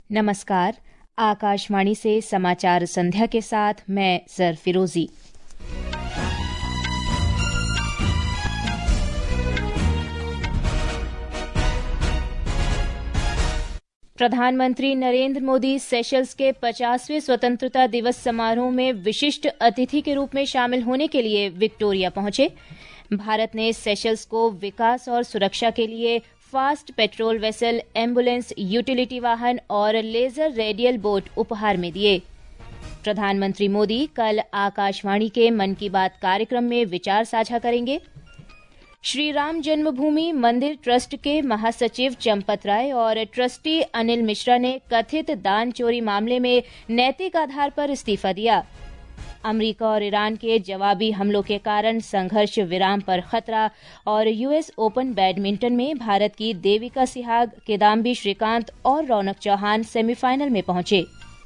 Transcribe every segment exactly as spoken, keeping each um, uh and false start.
नमस्कार। आकाशवाणी से समाचार संध्या के साथ मैं जर फिरोजी। प्रधानमंत्री नरेंद्र मोदी सेशल्स के पचासवें स्वतंत्रता दिवस समारोह में विशिष्ट अतिथि के रूप में शामिल होने के लिए विक्टोरिया पहुंचे। भारत ने सेशल्स को विकास और सुरक्षा के लिए fast patrol vessel, ambulance, utility वाहन और लेजर रेडियल बोट उपहार में दिए। प्रधानमंत्री मोदी कल आकाशवाणी के मन की बात कार्यक्रम में विचार साझा करेंगे। श्री राम जन्मभूमि मंदिर ट्रस्ट के महासचिव चंपत राय और ट्रस्टी अनिल मिश्रा ने कथित दान चोरी मामले में नैतिक आधार पर इस्तीफा दिया। अमेरिका और ईरान के जवाबी हमलों के कारण संघर्ष विराम पर खतरा और यूएस ओपन बैडमिंटन में भारत की देविका सिहाग, किदाम्बी श्रीकांत और रौनक चौहान सेमीफाइनल में पहुंचे।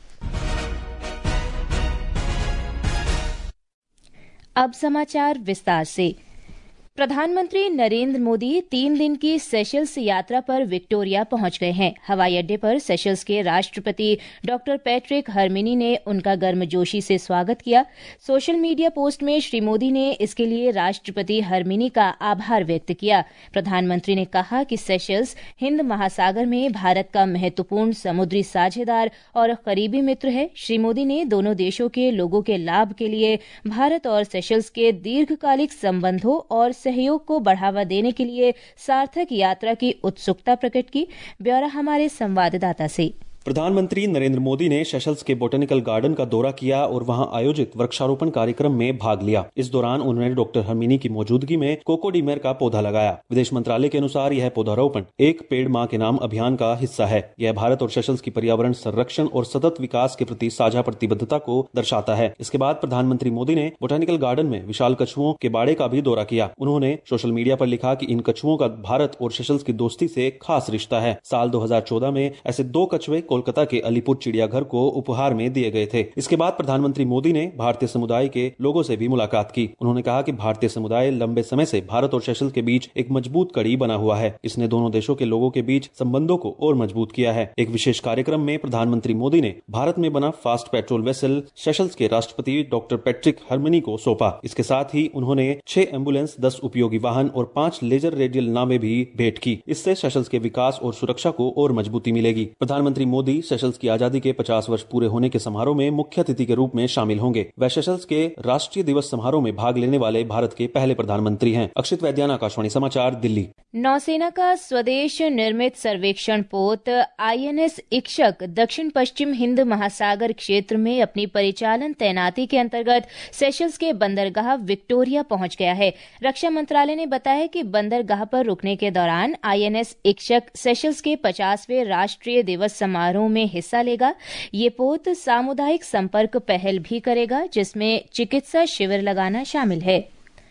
अब समाचार विस्तार से। प्रधानमंत्री नरेंद्र मोदी तीन दिन की सेशल्स यात्रा पर विक्टोरिया पहुंच गए हैं। हवाई अड्डे पर सेशल्स के राष्ट्रपति डॉक्टर पैट्रिक हरमिनी ने उनका गर्मजोशी से स्वागत किया। सोशल मीडिया पोस्ट में श्री मोदी ने इसके लिए राष्ट्रपति हरमिनी का आभार व्यक्त किया। प्रधानमंत्री ने कहा कि सेशल्स हिंद महासागर में भारत का महत्वपूर्ण समुद्री साझेदार और करीबी मित्र है। श्री मोदी ने दोनों देशों के लोगों के लाभ के लिए भारत और सेशल्स के दीर्घकालिक संबंधों और सहयोग को बढ़ावा देने के लिए सार्थक यात्रा की उत्सुकता प्रकट की। ब्यौरा हमारे संवाददाता से। प्रधानमंत्री नरेंद्र मोदी ने सेशल्स के बोटेनिकल गार्डन का दौरा किया और वहां आयोजित वृक्षारोपण कार्यक्रम में भाग लिया। इस दौरान उन्होंने डॉक्टर हरमिनी की मौजूदगी में कोकोडीमेर का पौधा लगाया। विदेश मंत्रालय के अनुसार यह पौधारोपण एक पेड़ मां के नाम अभियान का हिस्सा है। यह भारत और सेशल्स की पर्यावरण संरक्षण और सतत विकास के प्रति साझा प्रतिबद्धता को दर्शाता है। इसके बाद प्रधानमंत्री मोदी ने बोटेनिकल गार्डन में विशाल कछुओं के बाड़े का भी दौरा किया। उन्होंने सोशल मीडिया पर लिखा कि इन कछुओं का भारत और सेशल्स की दोस्ती से खास रिश्ता है। साल दो हजार चौदह में ऐसे दो कछुए कोलकाता के अलीपुर चिड़ियाघर को उपहार में दिए गए थे। इसके बाद प्रधानमंत्री मोदी ने भारतीय समुदाय के लोगों से भी मुलाकात की। उन्होंने कहा कि भारतीय समुदाय लंबे समय से भारत और सेशल्स के बीच एक मजबूत कड़ी बना हुआ है। इसने दोनों देशों के लोगों के बीच संबंधों को और मजबूत किया है। एक विशेष कार्यक्रम में प्रधानमंत्री मोदी ने भारत में बना फास्ट पेट्रोल वेसल सेशल्स के राष्ट्रपति डॉक्टर पैट्रिक हरमिनी को सौंपा। इसके साथ ही उन्होंने छह एम्बुलेंस, दस उपयोगी वाहन और पांच लेजर रेडियल नावें भी भेंट की। इससे सेशल्स के विकास और सुरक्षा को और मजबूती मिलेगी। प्रधानमंत्री मोदी सेशल्स की आजादी के पचास वर्ष पूरे होने के समारोह में मुख्य अतिथि के रूप में शामिल होंगे। वे सेशल्स के राष्ट्रीय दिवस समारोह में भाग लेने वाले भारत के पहले प्रधानमंत्री हैं। अक्षित वैद्यान, आकाशवाणी समाचार, दिल्ली। नौसेना का स्वदेश निर्मित सर्वेक्षण पोत आईएनएस इक्षक दक्षिण पश्चिम हिंद महासागर क्षेत्र में अपनी परिचालन तैनाती के अंतर्गत सेशल्स के बंदरगाह विक्टोरिया पहुंच गया है। रक्षा मंत्रालय ने बताया कि बंदरगाह पर रुकने के दौरान आईएनएस इक्षक सेशल्स के पचासवें राष्ट्रीय दिवस समारोह में हिस्सा लेगा। ये पोत सामुदायिक संपर्क पहल भी करेगा, जिसमें चिकित्सा शिविर लगाना शामिल है।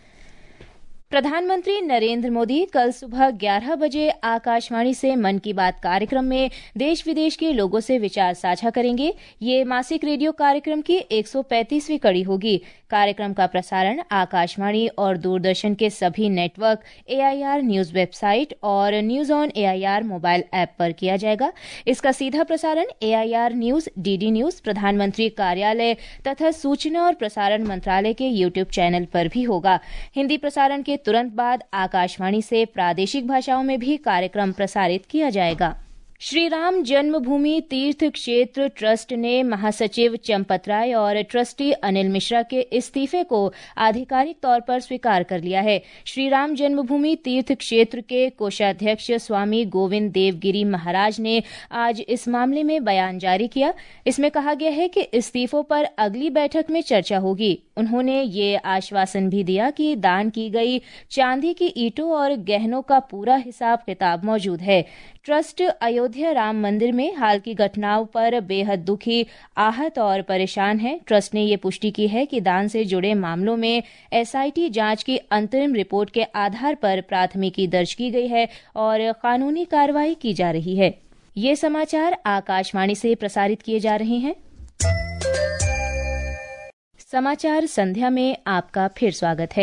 प्रधानमंत्री नरेंद्र मोदी कल सुबह ग्यारह बजे आकाशवाणी से मन की बात कार्यक्रम में देश विदेश के लोगों से विचार साझा करेंगे। ये मासिक रेडियो कार्यक्रम की एक सौ पैंतीसवीं कड़ी होगी। कार्यक्रम का प्रसारण आकाशवाणी और दूरदर्शन के सभी नेटवर्क, एआईआर न्यूज वेबसाइट और news on AIR mobile app पर किया जाएगा। इसका सीधा प्रसारण एआईआर न्यूज, डीडी न्यूज, प्रधानमंत्री कार्यालय तथा सूचना और प्रसारण मंत्रालय के यूट्यूब चैनल पर भी होगा। हिंदी प्रसारण के तुरंत बाद आकाशवाणी से प्रादेशिक भाषाओं में भी कार्यक्रम प्रसारित किया जाएगा। श्री राम जन्मभूमि तीर्थ क्षेत्र ट्रस्ट ने महासचिव चंपत राय और ट्रस्टी अनिल मिश्रा के इस्तीफे को आधिकारिक तौर पर स्वीकार कर लिया है। श्री राम जन्मभूमि तीर्थ क्षेत्र के कोषाध्यक्ष स्वामी गोविंद देवगिरी महाराज ने आज इस मामले में बयान जारी किया। इसमें कहा गया है कि इस्तीफों पर अगली बैठक में चर्चा होगी। उन्होंने ये आश्वासन भी दिया कि दान की गई चांदी की ईंटों और गहनों का पूरा हिसाब किताब मौजूद है। ट्रस्ट अयोध्या राम मंदिर में हाल की घटनाओं पर बेहद दुखी, आहत और परेशान है। ट्रस्ट ने ये पुष्टि की है कि दान से जुड़े मामलों में एसआईटी जांच की अंतरिम रिपोर्ट के आधार पर प्राथमिकी दर्ज की गई है और कानूनी कार्रवाई की जा रही है। ये समाचार आकाशवाणी से प्रसारित किए जा रहे हैं। समाचार संध्या में आपका फिर स्वागत है।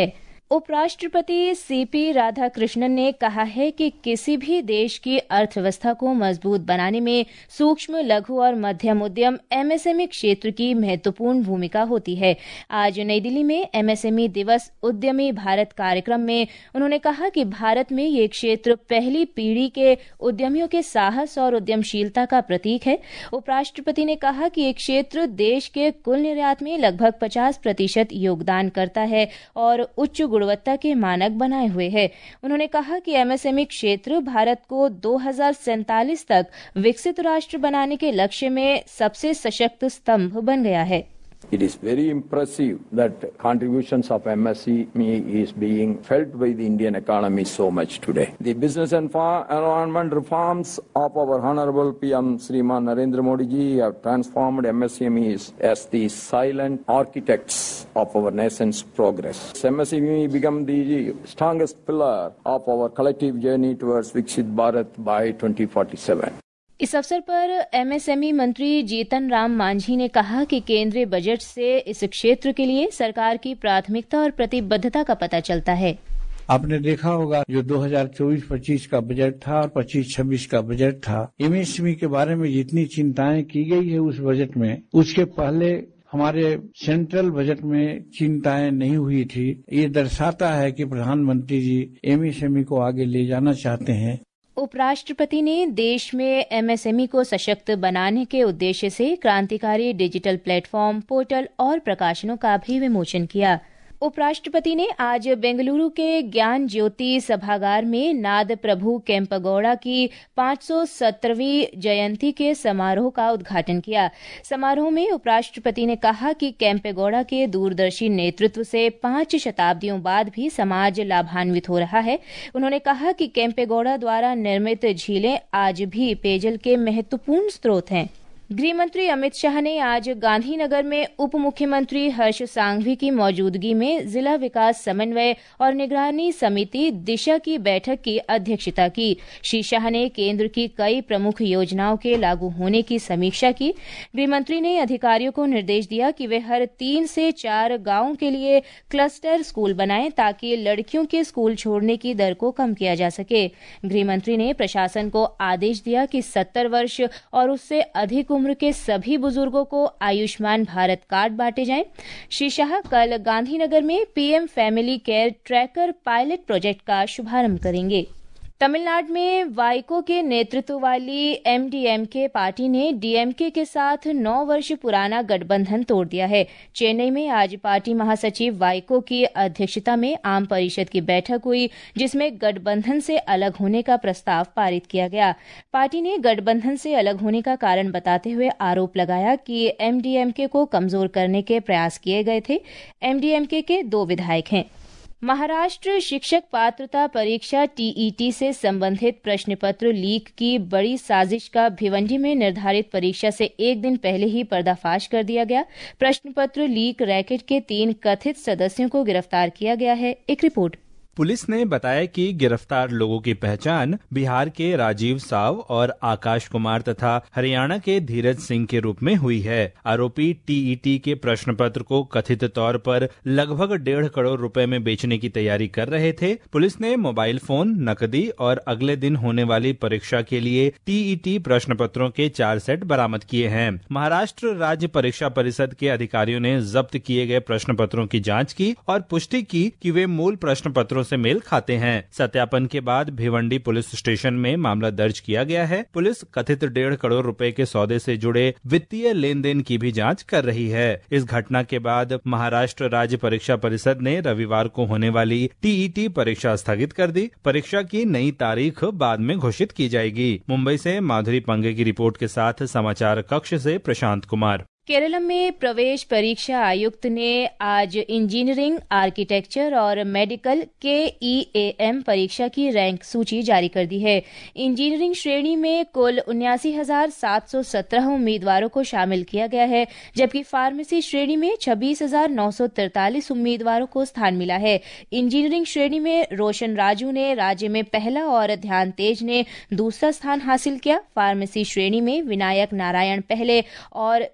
उपराष्ट्रपति सीपी राधाकृष्णन ने कहा है कि किसी भी देश की अर्थव्यवस्था को मजबूत बनाने में सूक्ष्म, लघु और मध्यम उद्यम एमएसएमई क्षेत्र की महत्वपूर्ण भूमिका होती है। आज नई दिल्ली में एमएसएमई दिवस उद्यमी भारत कार्यक्रम में उन्होंने कहा कि भारत में ये क्षेत्र पहली पीढ़ी के उद्यमियों के साहस और उद्यमशीलता का प्रतीक है। उपराष्ट्रपति ने कहा कि ये क्षेत्र देश के कुल निर्यात में लगभग पचास प्रतिशत योगदान करता है और उच्च गुणवत्ता के मानक बनाए हुए है। उन्होंने कहा कि एमएसएमई क्षेत्र भारत को दो हज़ार सैंतालीस तक विकसित राष्ट्र बनाने के लक्ष्य में सबसे सशक्त स्तंभ बन गया है। It is very impressive that contributions of M S M E is being felt by the Indian economy so much today. The business and environment reforms of our Honorable P M Shriman Narendra Modi ji have transformed M S M Es as the silent architects of our nation's progress. M S M E become the strongest pillar of our collective journey towards Viksit Bharat by twenty forty-seven. इस अवसर पर MSME मंत्री जीतन राम मांझी ने कहा कि केंद्रीय budget से इस क्षेत्र के लिए सरकार की प्राथमिकता और प्रतिबद्धता का पता चलता है। आपने देखा होगा जो दो हज़ार चौबीस पच्चीस का बजट था और पच्चीस छब्बीस का बजट था, एमएसएमई के बारे में जितनी चिंताएं की गई है उस बजट में, उसके पहले हमारे सेंट्रल बजट में चिंताएं नहीं हुई थी। ये दर्शाता है कि प्रधानमंत्री जी एमएसएमई को आगे ले जाना चाहते हैं। उपराष्ट्रपति ने देश में एमएसएमई को सशक्त बनाने के उद्देश्य से क्रांतिकारी डिजिटल प्लेटफॉर्म, पोर्टल और प्रकाशनों का भी विमोचन किया। उपराष्ट्रपति ने आज बेंगलुरु के ज्ञान ज्योति सभागार में नाद प्रभु केम्पेगौड़ा की पाँच सौ सत्तरवीं जयंती के समारोह का उद्घाटन किया। समारोह में उपराष्ट्रपति ने कहा कि केम्पेगौड़ा के दूरदर्शी नेतृत्व से पांच शताब्दियों बाद भी समाज लाभान्वित हो रहा है। उन्होंने कहा कि केम्पेगौड़ा द्वारा निर्मित झीलें आज भी पेयजल के महत्वपूर्ण स्रोत हैं। गृह मंत्री अमित शाह ने आज गांधीनगर में उप मुख्यमंत्री हर्ष सांघवी की मौजूदगी में जिला विकास समन्वय और निगरानी समिति दिशा की बैठक की अध्यक्षता की। श्री शाह ने केंद्र की कई प्रमुख योजनाओं के लागू होने की समीक्षा की। गृह मंत्री ने अधिकारियों को निर्देश दिया कि वे हर तीन से चार गांवों के लिए क्लस्टर स्कूल बनाएं ताकि लड़कियों के स्कूल छोड़ने की दर को कम किया जा सके। गृह मंत्री ने प्रशासन को आदेश दिया कि सत्तर वर्ष और उससे अधिक उम्र के सभी बुजुर्गों को आयुष्मान भारत कार्ड बांटे जाएं। श्री शाह कल गांधीनगर में PM family care tracker pilot project का शुभारंभ करेंगे। तमिलनाडु में वाइको के नेतृत्व वाली एमडीएमके पार्टी ने डीएमके के साथ नौ वर्ष पुराना गठबंधन तोड़ दिया है। चेन्नई में आज पार्टी महासचिव वाइको की अध्यक्षता में आम परिषद की बैठक हुई, जिसमें गठबंधन से अलग होने का प्रस्ताव पारित किया गया। पार्टी ने गठबंधन से अलग होने का कारण बताते हुए आरोप लगाया कि एमडीएमके को कमजोर करने के प्रयास किए गए थे। एमडीएमके के दो विधायक हैं। महाराष्ट्र शिक्षक पात्रता परीक्षा टीईटी से संबंधित प्रश्न पत्र लीक की बड़ी साजिश का भिवंडी में निर्धारित परीक्षा से एक दिन पहले ही पर्दाफाश कर दिया गया। प्रश्न पत्र लीक रैकेट के तीन कथित सदस्यों को गिरफ्तार किया गया है। एक रिपोर्ट। पुलिस ने बताया कि गिरफ्तार लोगों की पहचान बिहार के राजीव साव और आकाश कुमार तथा हरियाणा के धीरज सिंह के रूप में हुई है। आरोपी टीईटी के प्रश्न पत्र को कथित तौर पर लगभग डेढ़ करोड़ रुपए में बेचने की तैयारी कर रहे थे। पुलिस ने मोबाइल फोन, नकदी और अगले दिन होने वाली परीक्षा के लिए टीईटी प्रश्न पत्रों के चार सेट बरामद किए हैं। महाराष्ट्र राज्य परीक्षा परिषद के अधिकारियों ने जब्त किए गए प्रश्न पत्रों की जाँच की और पुष्टि की कि वे मूल प्रश्न पत्रों से मेल खाते हैं। सत्यापन के बाद भिवंडी पुलिस स्टेशन में मामला दर्ज किया गया है। पुलिस कथित डेढ़ करोड़ रुपए के सौदे से जुड़े वित्तीय लेन देन की भी जांच कर रही है। इस घटना के बाद महाराष्ट्र राज्य परीक्षा परिषद ने रविवार को होने वाली टीईटी परीक्षा स्थगित कर दी। परीक्षा की नई तारीख बाद में घोषित की जाएगी। मुंबई से माधुरी पंगे की रिपोर्ट के साथ समाचार कक्ष से प्रशांत कुमार। केरल में प्रवेश परीक्षा आयुक्त ने आज इंजीनियरिंग, आर्किटेक्चर और मेडिकल के ईएएम परीक्षा की रैंक सूची जारी कर दी है। इंजीनियरिंग श्रेणी में कुल उन्यासी हजार सात सौ सत्रह उम्मीदवारों को शामिल किया गया है, जबकि फार्मेसी श्रेणी में छब्बीस हजार नौ सौ तैंतालीस उम्मीदवारों को स्थान मिला है। इंजीनियरिंग श्रेणी में रोशन राजू ने राज्य में पहला और ध्यान तेज ने दूसरा स्थान हासिल किया। फार्मेसी श्रेणी में विनायक नारायण पहले और जेस्सा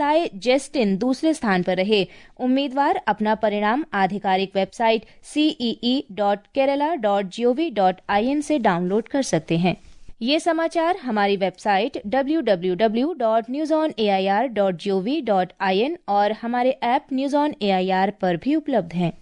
व्यवसाय जेस्टिन दूसरे स्थान पर रहे। उम्मीदवार अपना परिणाम आधिकारिक website CEE dot Kerala dot G O V dot I N से डाउनलोड कर सकते हैं। ये समाचार हमारी website W W W dot news on A I R dot G O V dot I N और हमारे app news on A I R पर भी उपलब्ध हैं।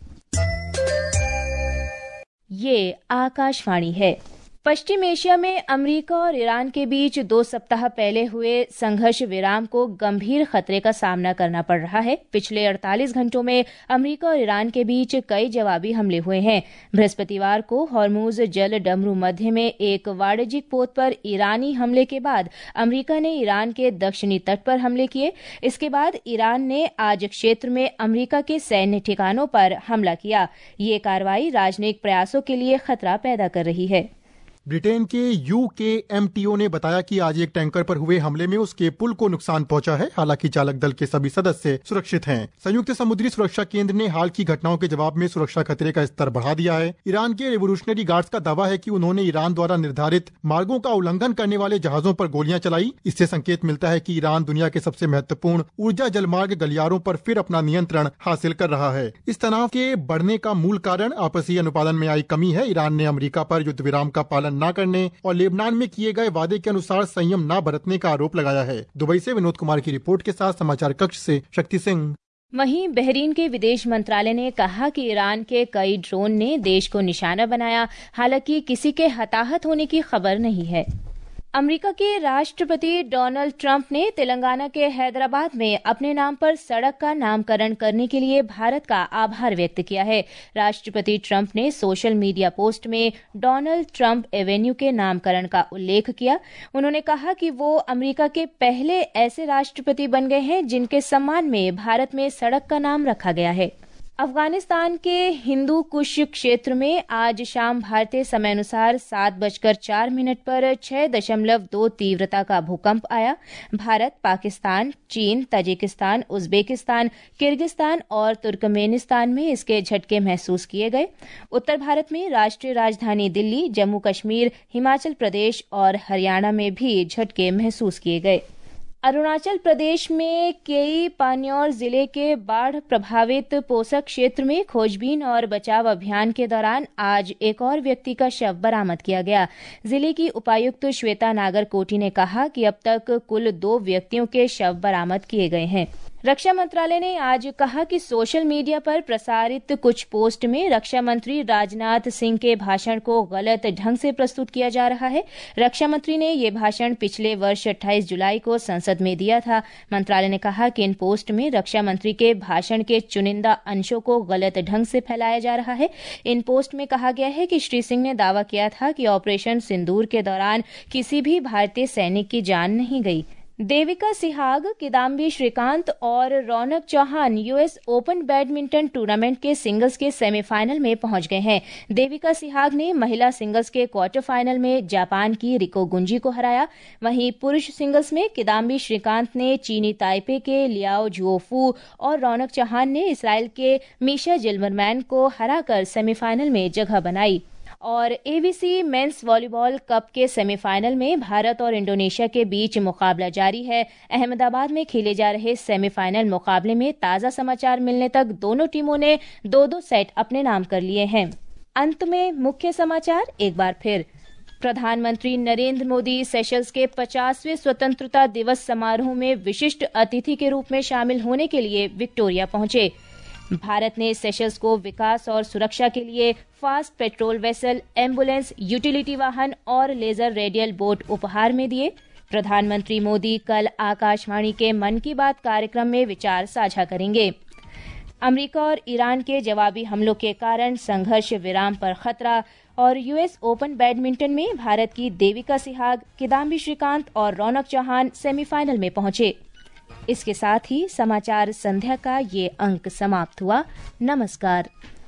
ये आकाशवाणी है। पश्चिम एशिया में अमेरिका और ईरान के बीच दो सप्ताह पहले हुए संघर्ष विराम को गंभीर खतरे का सामना करना पड़ रहा है। पिछले अड़तालीस घंटों में अमेरिका और ईरान के बीच कई जवाबी हमले हुए हैं। बृहस्पतिवार को हॉर्मुज जल डमरू मध्य में एक वाणिज्यिक पोत पर ईरानी हमले के बाद अमेरिका ने ईरान के दक्षिणी तट पर हमले किए। इसके बाद ईरान ने आज क्षेत्र में अमेरिका के सैन्य ठिकानों पर हमला किया। ये कार्रवाई राजनयिक प्रयासों के लिए खतरा पैदा कर रही है। ब्रिटेन के यू के एम टी ओ ने बताया कि आज एक टैंकर पर हुए हमले में उसके पुल को नुकसान पहुंचा है। हालांकि चालक दल के सभी सदस्य सुरक्षित हैं। संयुक्त समुद्री सुरक्षा केंद्र ने हाल की घटनाओं के जवाब में सुरक्षा खतरे का स्तर बढ़ा दिया है। ईरान के रेवोल्यूशनरी गार्ड्स का दावा है कि उन्होंने ईरान द्वारा निर्धारित मार्गों का उल्लंघन करने वाले जहाजों पर गोलियां चलाई। इससे संकेत मिलता है कि ईरान दुनिया के सबसे महत्वपूर्ण ऊर्जा जलमार्ग गलियारों पर फिर अपना नियंत्रण हासिल कर रहा है। इस तनाव के बढ़ने का मूल कारण आपसी अनुपालन में आई कमी है। ईरान ने अमेरिका पर युद्ध विराम का पालन न करने और लेबनान में किए गए वादे के अनुसार संयम न बरतने का आरोप लगाया है। दुबई से विनोद कुमार की रिपोर्ट के साथ समाचार कक्ष से शक्ति सिंह। वहीं बहरीन के विदेश मंत्रालय ने कहा कि ईरान के कई ड्रोन ने देश को निशाना बनाया। हालांकि किसी के हताहत होने की खबर नहीं है। अमेरिका के राष्ट्रपति डोनाल्ड ट्रंप ने तेलंगाना के हैदराबाद में अपने नाम पर सड़क का नामकरण करने के लिए भारत का आभार व्यक्त किया है। राष्ट्रपति ट्रंप ने सोशल मीडिया पोस्ट में डोनाल्ड ट्रंप एवेन्यू के नामकरण का उल्लेख किया। उन्होंने कहा कि वो अमेरिका के पहले ऐसे राष्ट्रपति बन गए हैं जिनके सम्मान में भारत में सड़क का नाम रखा गया है। अफगानिस्तान के हिंदू कुश क्षेत्र में आज शाम भारतीय समय अनुसार सात बजकर चार मिनट पर छह दशमलव दो तीव्रता का भूकंप आया। भारत, पाकिस्तान, चीन, ताजिकिस्तान, उज्बेकिस्तान, किर्गिस्तान और तुर्कमेनिस्तान में इसके झटके महसूस किए गए। उत्तर भारत में राष्ट्रीय राजधानी दिल्ली, जम्मू कश्मीर, हिमाचल प्रदेश और हरियाणा में भी झटके महसूस किए गए। अरुणाचल प्रदेश में केई पान्योर जिले के बाढ़ प्रभावित पोसक क्षेत्र में खोजबीन और बचाव अभियान के दौरान आज एक और व्यक्ति का शव बरामद किया गया। जिले की उपायुक्त श्वेता नागरकोटी ने कहा कि अब तक कुल दो व्यक्तियों के शव बरामद किए गए हैं। रक्षा मंत्रालय ने आज कहा कि सोशल मीडिया पर प्रसारित कुछ पोस्ट में रक्षा मंत्री राजनाथ सिंह के भाषण को गलत ढंग से प्रस्तुत किया जा रहा है। रक्षा मंत्री ने ये भाषण पिछले वर्ष अट्ठाईस जुलाई को संसद में दिया था। मंत्रालय ने कहा कि इन पोस्ट में रक्षा मंत्री के भाषण के चुनिंदा अंशों को गलत ढंग से फैलाया जा रहा है। इन पोस्ट में कहा गया है कि श्री सिंह ने दावा किया था कि ऑपरेशन सिंदूर के दौरान किसी भी भारतीय सैनिक की जान नहीं गई। देविका सिहाग, किदाम्बी श्रीकांत और Rounak Chauhan US Open badminton tournament के सिंगल्स के सेमीफाइनल में पहुंच गए हैं। देविका सिहाग ने महिला सिंगल्स के क्वार्टर फाइनल में जापान की रिको गुंजी को हराया। वहीं पुरुष सिंगल्स में किदाम्बी श्रीकांत ने चीनी ताइपे के लियाओ जुओफू और रौनक चौहान ने इसराइल के मीशा जिल्मरमैन को हराकर सेमीफाइनल में जगह बनाई। और एबीसी मेंस वॉलीबॉल कप के सेमीफाइनल में भारत और इंडोनेशिया के बीच मुकाबला जारी है। अहमदाबाद में खेले जा रहे सेमीफाइनल मुकाबले में ताजा समाचार मिलने तक दोनों टीमों ने दो दो सेट अपने नाम कर लिए हैं। अंत में मुख्य समाचार एक बार फिर। प्रधानमंत्री नरेंद्र मोदी सेशल्स के पचासवें स्वतंत्रता दिवस समारोह में विशिष्ट अतिथि के रूप में शामिल होने के लिए विक्टोरिया पहुंचे। भारत ने सेशल्स को विकास और सुरक्षा के लिए fast patrol vessel, ambulance, utility वाहन और लेजर रेडियल बोट उपहार में दिए। प्रधानमंत्री मोदी कल आकाशवाणी के मन की बात कार्यक्रम में विचार साझा करेंगे। अमेरिका और ईरान के जवाबी हमलों के कारण संघर्ष विराम पर खतरा। और यूएस ओपन बैडमिंटन में भारत की देविका सिहाग, किदाम्बी श्रीकांत और रौनक चौहान सेमीफाइनल में पहुंचे। इसके साथ ही समाचार संध्या का ये अंक समाप्त हुआ। नमस्कार।